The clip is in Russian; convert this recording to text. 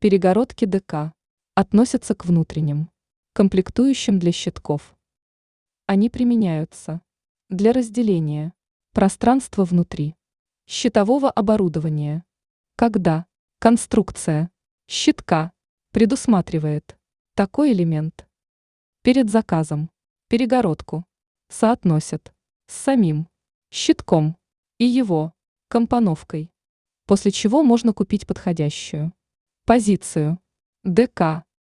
Перегородки ДК относятся к внутренним, комплектующим для щитков. Они применяются для разделения пространства внутри щитового оборудования, когда конструкция щитка предусматривает такой элемент. Перед заказом перегородку соотносят с самим щитком и его компоновкой, после чего можно купить подходящую позицию ДК